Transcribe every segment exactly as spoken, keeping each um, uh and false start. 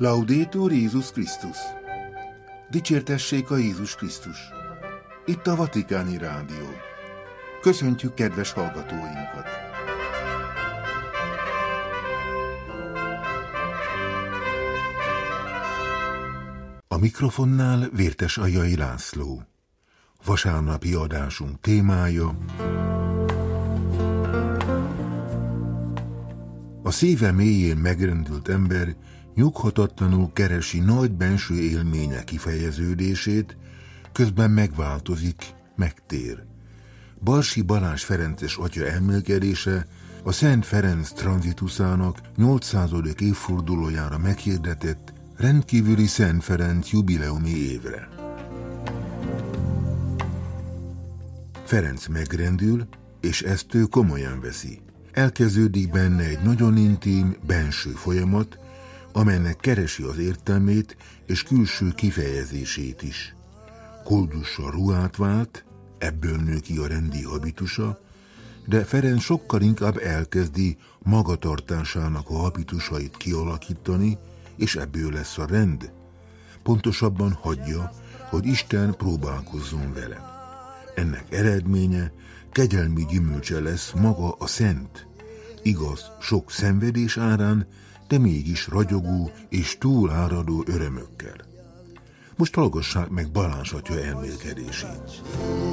Laudetur Jézus Krisztus! Dicsértessék a Jézus Krisztus! Itt a Vatikáni Rádió. Köszöntjük kedves hallgatóinkat! A mikrofonnál Vértes Aljai László. Vasárnapi adásunk témája: a szíve mélyén megrendült ember nyughatatlanul keresi nagy benső élménye kifejeződését, közben megváltozik, megtér. Balsi Balázs ferences atya elmélkedése a Szent Ferenc tranzituszának nyolcszázadik évfordulójára meghirdetett rendkívüli Szent Ferenc jubileumi évre. Ferenc megrendül, és ezt ő komolyan veszi. Elkezdődik benne egy nagyon intim, benső folyamat, amelynek keresi az értelmét és külső kifejezését is. Koldussal ruhát vált, ebből nő ki a rendi habitusa, de Ferenc sokkal inkább elkezdi magatartásának a habitusait kialakítani, és ebből lesz a rend. Pontosabban hagyja, hogy Isten próbálkozzon vele. Ennek eredménye, kegyelmi gyümölcse lesz maga a szent. Igaz, sok szenvedés árán, de mégis ragyogó és túláradó örömökkel. Most hallgassák meg Balázs atya elmélkedését.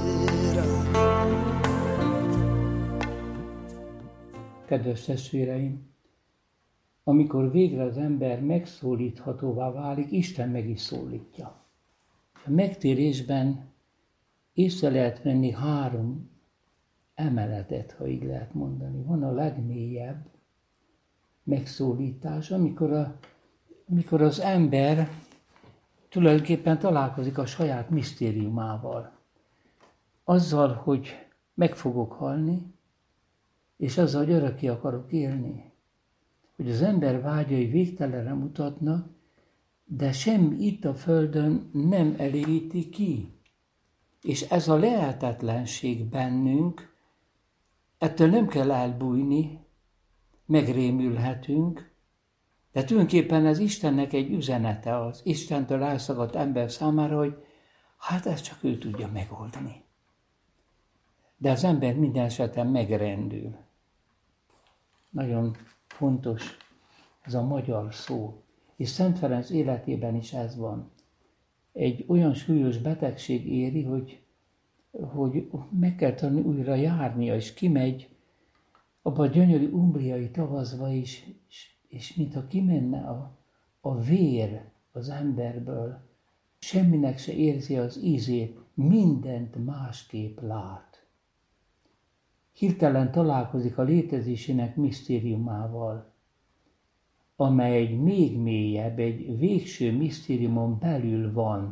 Kedves testvéreim, amikor végre az ember megszólíthatóvá válik, Isten meg is szólítja. A megtérésben észre lehet venni három emeletet, ha így lehet mondani. Van a legmélyebb megszólítás, amikor, a, amikor az ember tulajdonképpen találkozik a saját misztériumával. Azzal, hogy meg fogok halni, és azzal, hogy örökké akarok élni. Hogy az ember vágyai végtelenre mutatnak, de semmi itt a földön nem elégíti ki. És ez a lehetetlenség bennünk, ettől nem kell elbújni, megrémülhetünk, de tulajdonképpen ez Istennek egy üzenete, az Istentől elszakadt ember számára, hogy hát ezt csak ő tudja megoldani. De az ember minden esetben megrendül. Nagyon fontos ez a magyar szó, és Szent Ferenc életében is ez van. Egy olyan súlyos betegség éri, hogy, hogy meg kell tanulni újra járnia, és kimegy abba a gyönyörű umbriai tavaszba is, és, és mintha kimenne a, a vér az emberből, semminek se érzi az ízét, mindent másképp lát. Hirtelen találkozik a létezésének misztériumával, amely egy még mélyebb, egy végső misztériumon belül van.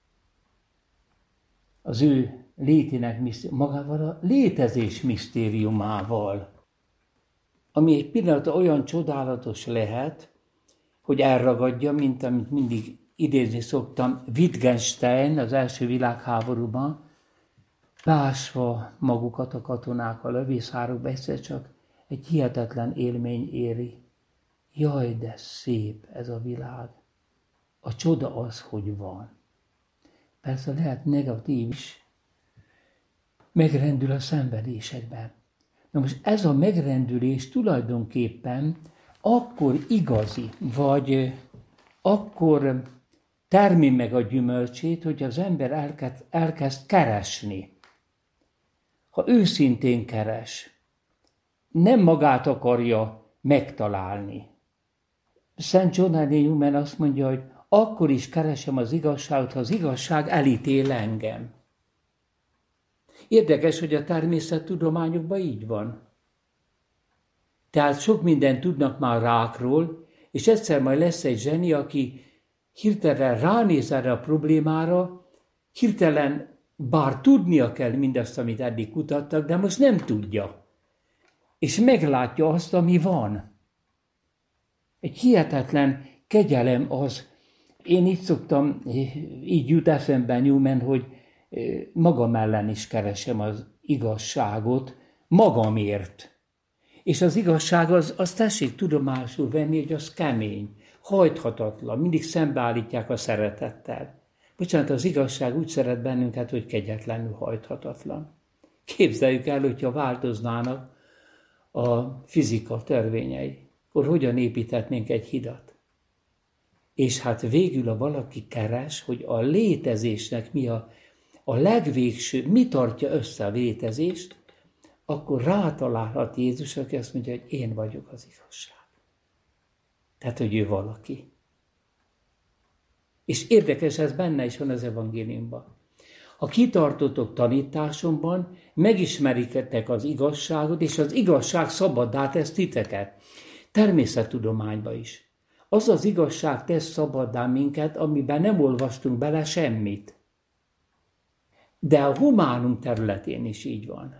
Az ő létének misztérium, magával a létezés misztériumával, ami egy pillanatra olyan csodálatos lehet, hogy elragadja, mint amit mindig idézni szoktam, Wittgenstein az első világháborúban, beásva magukat a katonák a lövészárokba, egyszer csak egy hihetetlen élmény éri. Jaj, de szép ez a világ. A csoda az, hogy van. Persze lehet negatív is. Megrendül a szenvedésekben. Na most ez a megrendülés tulajdonképpen akkor igazi, vagy akkor termi meg a gyümölcsét, hogy az ember elkezd, elkezd keresni. Ha őszintén keres, nem magát akarja megtalálni. Szent John Newman azt mondja, hogy akkor is keresem az igazságot, ha az igazság elítél engem. Érdekes, hogy a természettudományokban így van. Tehát sok mindent tudnak már rákról, és egyszer majd lesz egy zseni, aki hirtelen ránéz erre a problémára, hirtelen bár tudnia kell mindazt, amit eddig kutattak, de most nem tudja. És meglátja azt, ami van. Egy hihetetlen kegyelem az. Én így szoktam, így jut eszembe Newman, hogy magam ellen is keresem az igazságot magamért. És az igazság az, az tessék tudomásul venni, hogy az kemény. hajthatatlan, mindig szembeállítják a szeretettel. Bocsánat, az igazság úgy szeret bennünket, hogy kegyetlenül hajthatatlan. Képzeljük el, hogyha változnának a fizika törvényei, akkor hogyan építhetnénk egy hidat? És hát végül a valaki keres, hogy a létezésnek mi a, a legvégső, mi tartja össze a létezést, akkor rátalálhat Jézus, aki azt mondja, hogy én vagyok az igazság. Tehát, hogy ő valaki. És érdekes, ez benne is van az evangéliumban. Ha kitartotok tanításomban, megismeritek az igazságot, és az igazság szabaddá tesz titeket. Természettudományban is. Az az igazság tesz szabaddá minket, amiben nem olvastunk bele semmit. De a humánum területén is így van.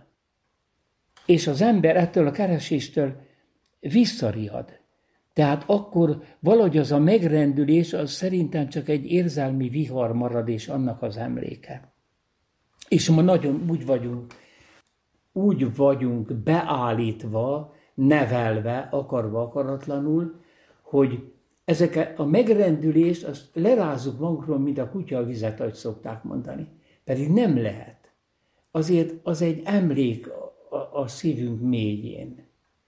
És az ember ettől a kereséstől visszariad. Tehát akkor valahogy az a megrendülés, az szerintem csak egy érzelmi vihar marad, és annak az emléke. És ma nagyon úgy vagyunk, úgy vagyunk beállítva, nevelve, akarva, akaratlanul, hogy ezeket a megrendülést, azt lerázzuk magunkról, mint a kutya a vizet, ahogy szokták mondani. Pedig nem lehet. Azért az egy emlék a, a, a szívünk mélyén.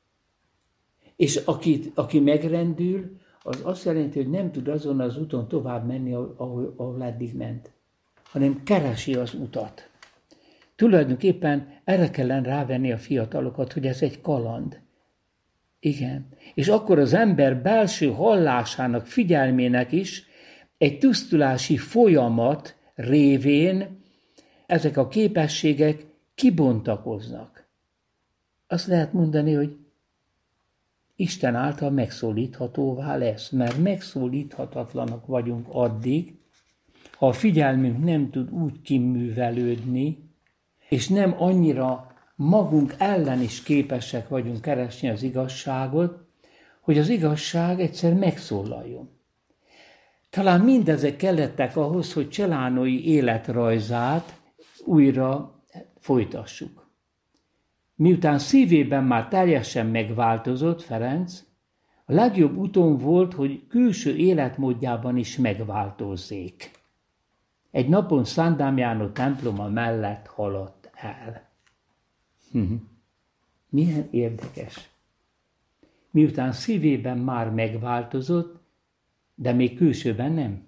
És aki, aki megrendül, az azt jelenti, hogy nem tud azon az úton tovább menni, ahol, ahol eddig ment, hanem keresi az utat. Tulajdonképpen erre kellene rávenni a fiatalokat, hogy ez egy kaland. Igen. És akkor az ember belső hallásának, figyelmének is egy tisztulási folyamat révén ezek a képességek kibontakoznak. Azt lehet mondani, hogy Isten által megszólíthatóvá lesz, mert megszólíthatatlanak vagyunk addig, ha a figyelmünk nem tud úgy kiművelődni, és nem annyira magunk ellen is képesek vagyunk keresni az igazságot, hogy az igazság egyszer megszólaljon. Talán mindezek kellettek ahhoz, hogy Celánói életrajzát újra folytassuk. Miután szívében már teljesen megváltozott Ferenc, a legjobb úton volt, hogy külső életmódjában is megváltozzék. Egy napon Szent Dámiánó temploma mellett haladt el. Milyen érdekes. Miután szívében már megváltozott, de még külsőben nem.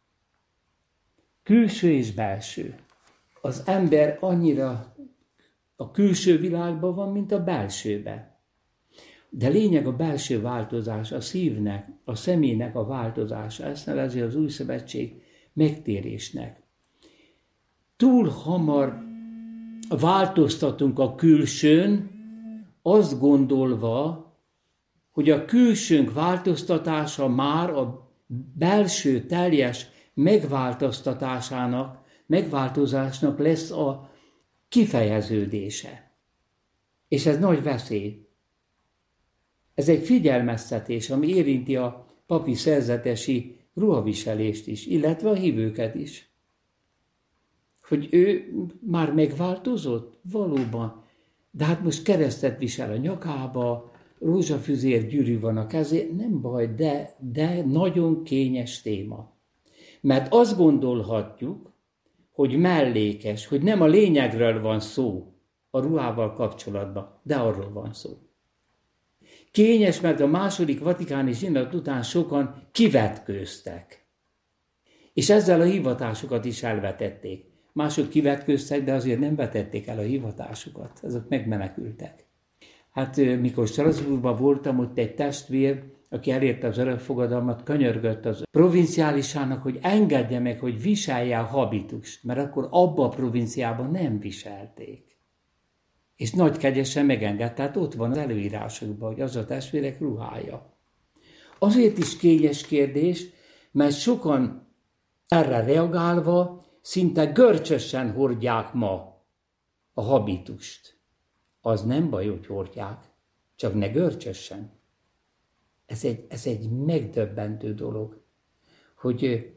Külső és belső. Az ember annyira a külső világban van, mint a belsőben. De lényeg a belső változás, a szívnek, a személynek a változása. Ezt nevezi az Új Szövetség megtérésnek. Túl hamar változtatunk a külsőn, azt gondolva, hogy a külsőnk változtatása már a belső teljes megváltoztatásának, megváltozásnak lesz a kifejeződése. És ez nagy veszély. Ez egy figyelmeztetés, ami érinti a papi szerzetesi ruhaviselést is, illetve a hívőket is. Hogy ő már megváltozott? Valóban. De hát most keresztet visel a nyakába, rózsafüzér gyűrű van a kezén, nem baj, de, de nagyon kényes téma. Mert azt gondolhatjuk, hogy mellékes, hogy nem a lényegről van szó a ruhával kapcsolatban, de arról van szó. Kényes, mert a második vatikáni zsinat után sokan kivetkőztek. És ezzel a hivatásukat is elvetették. Mások kivetkőztek, de azért nem vetették el a hivatásukat. Azok megmenekültek. Hát mikor Strasbourgban voltam, ott egy testvér, aki elérte az örökfogadalmat, könyörgött az provinciálisának, hogy engedje meg, hogy viselje a habitust, mert akkor abba a provinciában nem viselték. És nagy kegyesen megengedte, tehát ott van az előírásokban, hogy az a testvérek ruhája. Azért is kényes kérdés, mert sokan erre reagálva szinte görcsösen hordják ma a habitust. Az nem baj, hogy hordják, csak ne görcsösen. Ez egy, ez egy megdöbbentő dolog, hogy,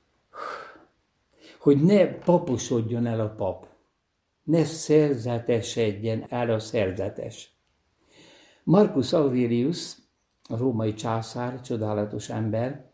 hogy ne paposodjon el a pap, ne szerzetesedjen el a szerzetes. Marcus Aurelius, a római császár, csodálatos ember,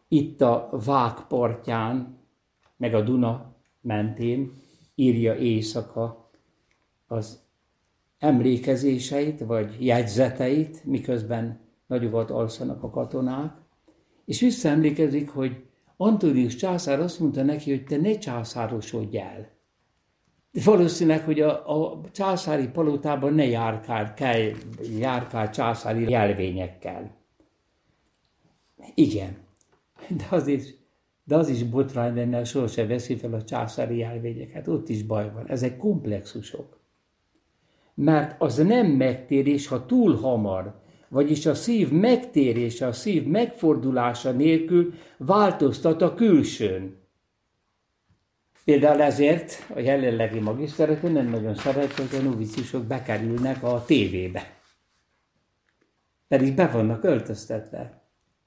itt a Vág partján, meg a Duna mentén írja éjszaka az emlékezéseit, vagy jegyzeteit, miközben nagyokat alszanak a katonák, és visszaemlékezik, hogy Antonius császár azt mondta neki, hogy te ne császárosodj el. De valószínűleg, hogy a, a császári palotában ne járkál, kell, járkál császári jelvényekkel. Igen, de az is, de az is botrány lenne, sosem veszi fel a császári jelvényeket, ott is baj van. Ezek komplexusok. Mert az nem megtérés, ha túl hamar, vagyis a szív megtérése, a szív megfordulása nélkül változtat a külsőn. Például ezért a jelenlegi magiszterekön nem nagyon szeret, hogy a noviciusok bekerülnek a tévébe. Pedig be vannak öltöztetve.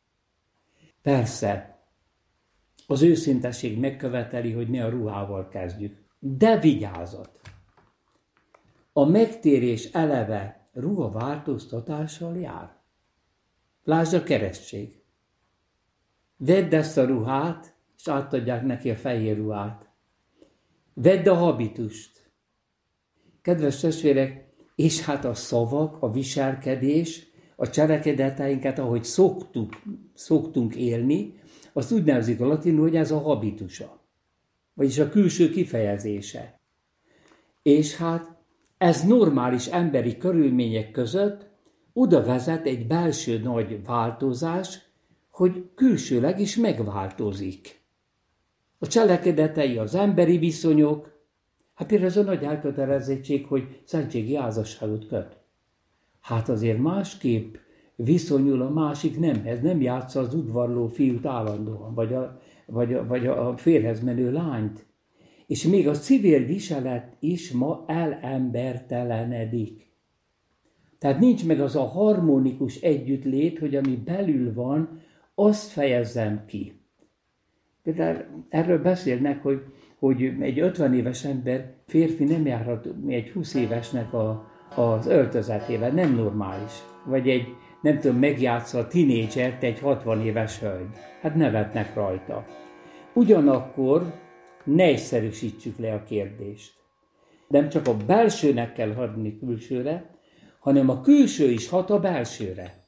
Persze, az őszintesség megköveteli, hogy ne a ruhával kezdjük. De vigyázat! A megtérés eleve ruhaváltoztatással jár. Lásd a keresztség. Vedd ezt a ruhát, és átadják neki a fehér ruhát. Vedd a habitust. Kedves testvérek, és hát a szavak, a viselkedés, a cselekedeteinket, ahogy szoktuk, szoktunk élni, azt úgy nevezik a latinul, hogy ez a habitusa. Vagyis a külső kifejezése. És hát ez normális emberi körülmények között oda vezet egy belső nagy változás, hogy külsőleg is megváltozik. A cselekedetei, az emberi viszonyok, hát például az a nagy elkötelezettség, hogy szentségi házasságot köt. Hát azért másképp viszonyul a másik nemhez, nem játsza az udvarló fiút állandóan, vagy a, vagy a, vagy a férhez menő lányt. És még a civil viselet is ma elembertelenedik. Tehát nincs meg az a harmonikus együttlét, hogy ami belül van, azt fejezzem ki. Például erről beszélnek, hogy, hogy egy ötven éves ember, férfi nem járhat egy húsz évesnek a, az öltözetével, nem normális. Vagy egy, nem tudom, megjátsza a tinédzsert egy hatvan éves hölgy. Hát nevetnek rajta. Ugyanakkor ne egyszerűsítsük le a kérdést. Nem csak a belsőnek kell hadni külsőre, hanem a külső is hat a belsőre.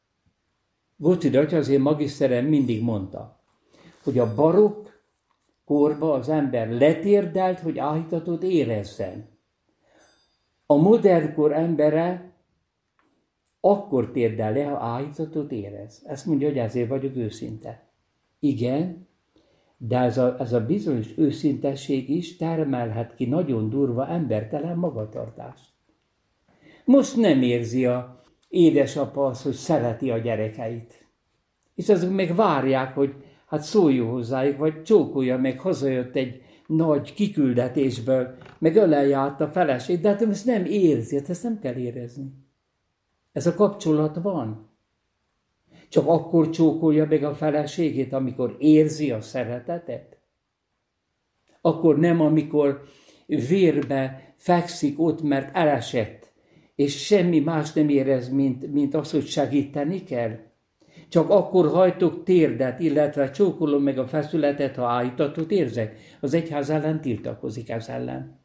Gótida atya, az én magiszterem mindig mondta, hogy a barokk korba az ember letérdelt, hogy áhítatot érezzen. A modern kor embere akkor térdel le, ha áhítatot érez. Ezt mondja, hogy ezért vagyok őszinte. Igen, de ez a, ez a bizonyos őszintesség is termelhet ki nagyon durva embertelen magatartást. Most nem érzi a édesapa azt, hogy szereti a gyerekeit. És azok meg várják, hogy hát szóljon hozzájuk, vagy csókolja meg, hazajött egy nagy kiküldetésből, meg ölelje át a feleség, de hát ezt nem érzi, hát ezt nem kell érezni. Ez a kapcsolat van. Csak akkor csókolja meg a feleségét, amikor érzi a szeretetet? Akkor nem, amikor vérbe fekszik ott, mert elesett, és semmi más nem érez, mint, mint az, hogy segíteni kell? Csak akkor hajtok térdet, illetve csókolom meg a feszületet, ha áhítatot érzek. Az egyház ellen tiltakozik ez ellen.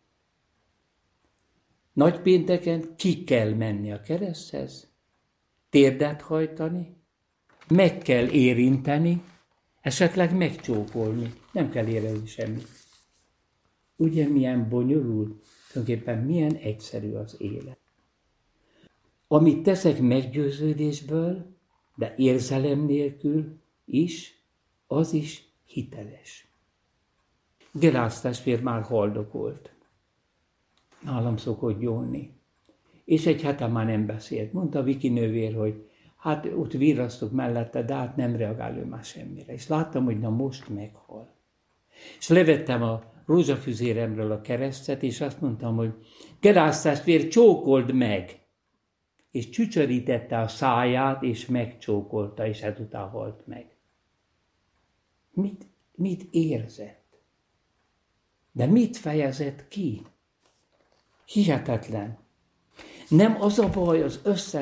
Nagypénteken ki kell menni a kereszthez, térdet hajtani, meg kell érinteni, esetleg megcsókolni. Nem kell érezni semmit. Ugye milyen bonyolult, tulajdonképpen milyen egyszerű az élet. Amit teszek meggyőződésből, de érzelem nélkül is, az is hiteles. Gerász testvér már haldokolt. Nálam szokott gyónni. És egy hete már nem beszélt. Mondta Viki nővér, hogy hát ott virrasztok mellette, de hát nem reagál ő már semmire. És láttam, hogy na most meghal. És levettem a rózsafüzéremről a keresztet, és azt mondtam, hogy Gerász testvér, csókold meg! És csücsörítette a száját, és megcsókolta, és ezután halt meg. Mit, mit érzett? De mit fejezett ki? Hihetetlen. Nem az a baj az összes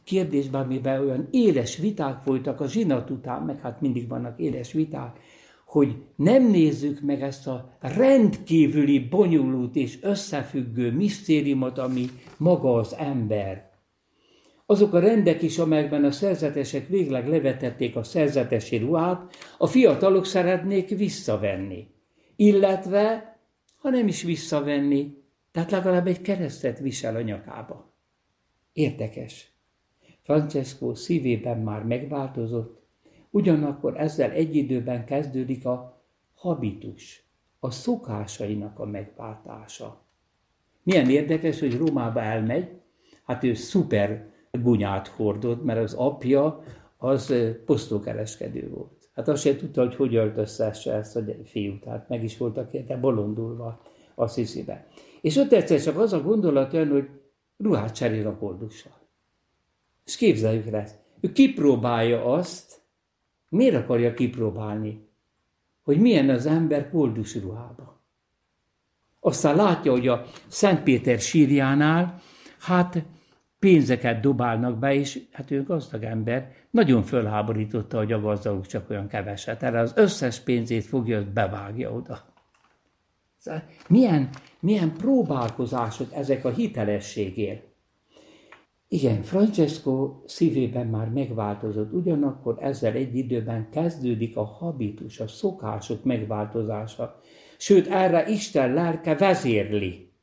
kérdésben, amiben olyan éles viták folytak a zsinat után, meg hát mindig vannak éles viták, hogy nem nézzük meg ezt a rendkívüli, bonyolult és összefüggő misztériumot, ami maga az ember. Azok a rendek is, amelyekben a szerzetesek végleg levetették a szerzetesi ruhát, a fiatalok szeretnék visszavenni. Illetve, ha nem is visszavenni, tehát legalább egy keresztet visel a nyakába. Érdekes. Francesco szívében már megváltozott, ugyanakkor ezzel egy időben kezdődik a habitus, a szokásainak a megváltása. Milyen érdekes, hogy Rómába elmegy, hát ő szuper gunyát hordott, mert az apja az posztókereskedő volt. Hát azt sem tudta, hogy hogy öltöztesse ezt a fiút, hát meg is voltak érte bolondulva a Assisibe. És ott egyszer csak az a gondolat jön, hogy ruhát cserél a koldussal. És képzeljük rá, ő kipróbálja azt, miért akarja kipróbálni, hogy milyen az ember koldus ruhába. Aztán látja, hogy a Szent Péter sírjánál, hát pénzeket dobálnak be, és hát ő gazdag ember, nagyon fölháborította, hogy a gazdagok csak olyan keveset. Erre az összes pénzét fogja, azt bevágja oda. Szóval milyen, milyen próbálkozások ezek a hitelességért. Igen, Francesco szívében már megváltozott, ugyanakkor ezzel egy időben kezdődik a habitus, a szokások megváltozása. Sőt, erre Isten lelke vezérli.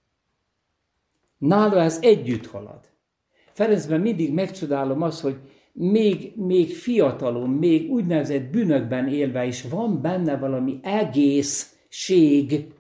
Nála ez együtt halad. Ferencben mindig megcsodálom azt, hogy még, még fiatalon, még úgynevezett bűnökben élve is van benne valami egészség.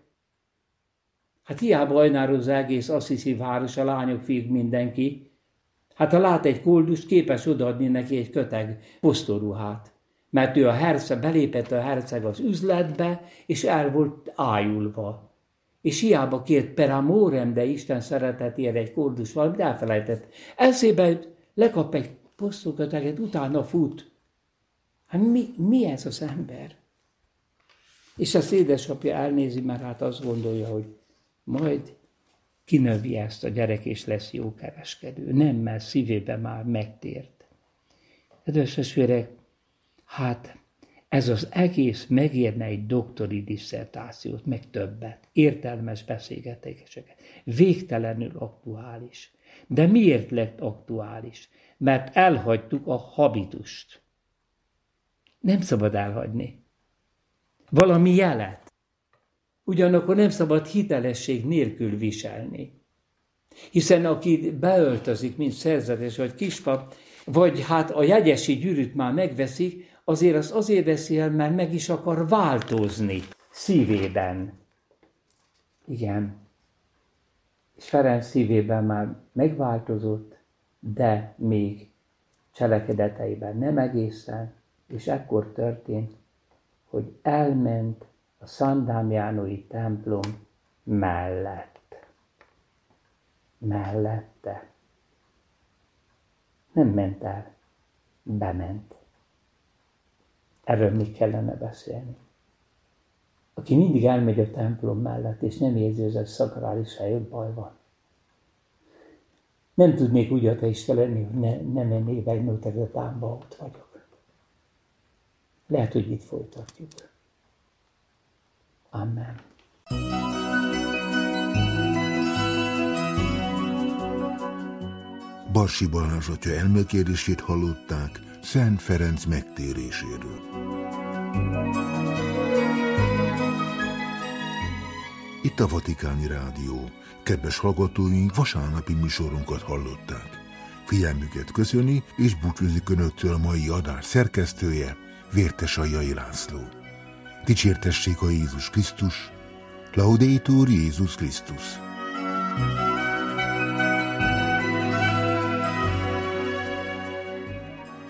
Hát hiába ajnározza egész Assisi város, a lányok, fiúk, mindenki. Hát ha lát egy koldust, képes odaadni neki egy köteg posztoruhát. Mert ő a herceg, belépett a herceg az üzletbe, és el volt ájulva. És hiába kért per amorem, de Isten szeretetére egy koldus valamit elfelejtett. Eszébe lekap egy posztóköteget, utána fut. Hát mi, mi ez az ember? És az édesapja elnézi, mert hát azt gondolja, hogy majd kinövi ezt a gyerek, és lesz jó kereskedő. Nem, mert szívében már megtért. Kedves testvérek, hát ez az egész megérne egy doktori disszertációt, meg többet, értelmes beszélgetéseket, végtelenül aktuális. De miért lett aktuális? Mert elhagytuk a habitust. Nem szabad elhagyni. Valami jelet. Ugyanakkor nem szabad hitelesség nélkül viselni. Hiszen aki beöltözik, mint szerzetes vagy kispap, vagy hát a jegyesi gyűrűt már megveszik, azért az azért veszi el, mert meg is akar változni szívében. Igen. És Ferenc szívében már megváltozott, de még cselekedeteiben nem egészen, és ekkor történt, hogy elment a San Damianoi templom mellett. Mellette. Nem ment el, bement. Erről még kellene beszélni. Aki mindig elmegy a templom mellett, és nem érzi, hogy ez egy szakrális hely, ott baj van. Nem tudnék úgy ateista lenni, hogy ne, ne mennék be egy Notre Dame-ba, ott vagyok. Lehet, hogy itt folytatjuk. Amen. Barsi Balázs atya elmekérését hallották Szent Ferenc megtéréséről. Itt a Vatikáni Rádió. Kedves hallgatóink, vasárnapi műsorunkat hallották. Figyelmüket köszöni és búcsúzik önöktől a mai adás szerkesztője, Vértesajjai László. Dicsértessék a Jézus Krisztus, Laudetur Jézus Krisztus.